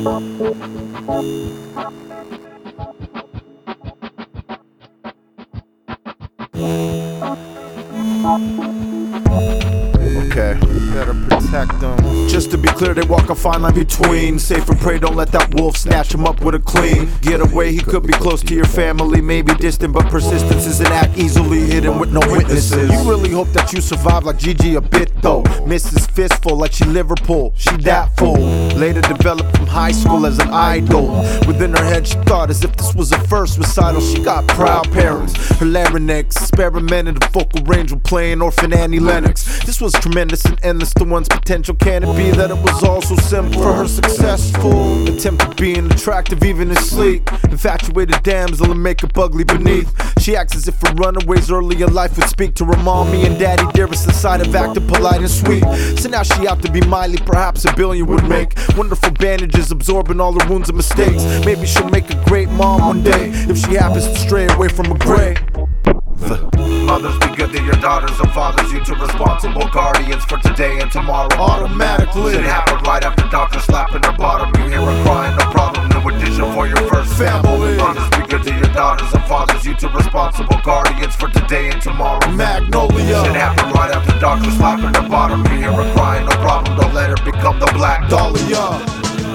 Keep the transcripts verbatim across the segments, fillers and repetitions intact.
Okay, better protect them. Just to be clear, they walk a fine line between safe and prey, don't let that wolf snatch him up with a clean getaway. He could be close to your family, maybe distant, but persistence is an act easily hidden with no witnesses. You really hope that you survive like Gigi a bit though. Missus Fistful like she Liverpool, she that full. Later developed from high school as an idol. Within her head she thought as if this was her first recital. She got proud parents, her larynx experimented a vocal range when playing Orphan Annie Lennox. This was tremendous and endless to one's potential. Can it be that it was all so simple for her successful attempt at being attractive even in sleep? Infatuated damsel and makeup ugly beneath. She acts as if her runaways early in life would speak to her mommy and daddy dearest inside of acting polite and sweet. So now she out to be Miley, perhaps a billion would make. Wonderful bandages absorbing all her wounds and mistakes. Maybe she'll make a great mom one day if she happens to stray away from a grave. Mothers, be good to your daughters and fathers, you two responsible guardians for today and tomorrow. Automatically, it happened right after doctor slapping her bottom. You hear her crying, no problem, new addition for your first family. Mothers, be good to your daughters and fathers, you two responsible guardians for today and tomorrow. Magnolia, it happened right after doctor slapping her bottom. You hear her crying, no problem, don't let her become the Black Dahlia.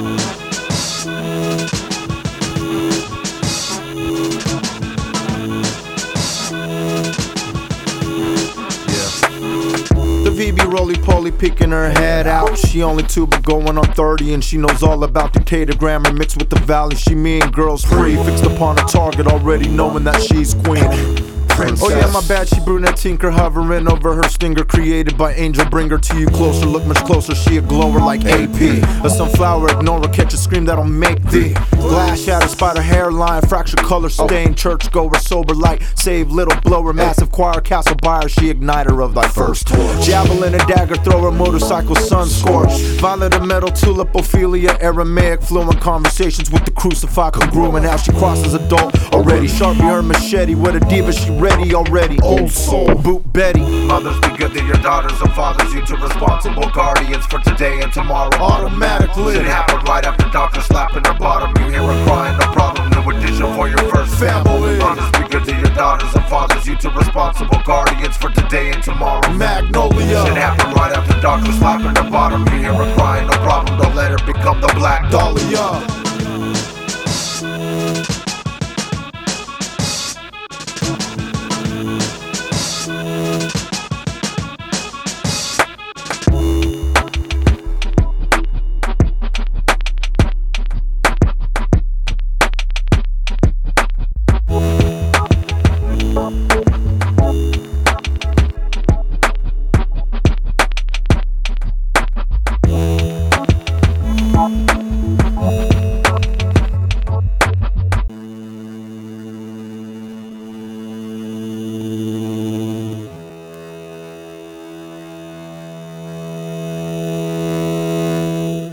V B roly-poly peeking her head out. She only two but going on thirty, and she knows all about Decatur grammar mixed with the valley. She mean girls free, fixed upon a target, already knowing that she's queen. Princess. Oh yeah, my bad, she brunette tinker hovering over her stinger, created by angel. Bring her to you closer, look much closer, she a glower like A P. A sunflower, ignore her, catch a scream that'll make thee. Glass shatter, spider hairline, fracture color stain, churchgoer, sober light, save little blower, massive choir, castle buyer, she igniter of thy first torch. Javelin and dagger thrower, motorcycle sun scorch. Violet and metal, tulip, Ophelia, Aramaic, fluent conversations with the crucified congruent. How she crosses adult, already sharpie her machete, with a diva she ready already. Old soul, boot Betty. Mothers, be good to your daughters and fathers, you two responsible guardians for today and tomorrow. Automatically, it happened right after doctor slapping her bottom. You hear her crying, no problem, new addition for your first family. Mothers, be good to your daughters and fathers, you two responsible guardians for today and tomorrow. Magnolia, it happened right after doctor slapping her bottom. You hear her crying, no problem, don't let her become the Black Dahlia.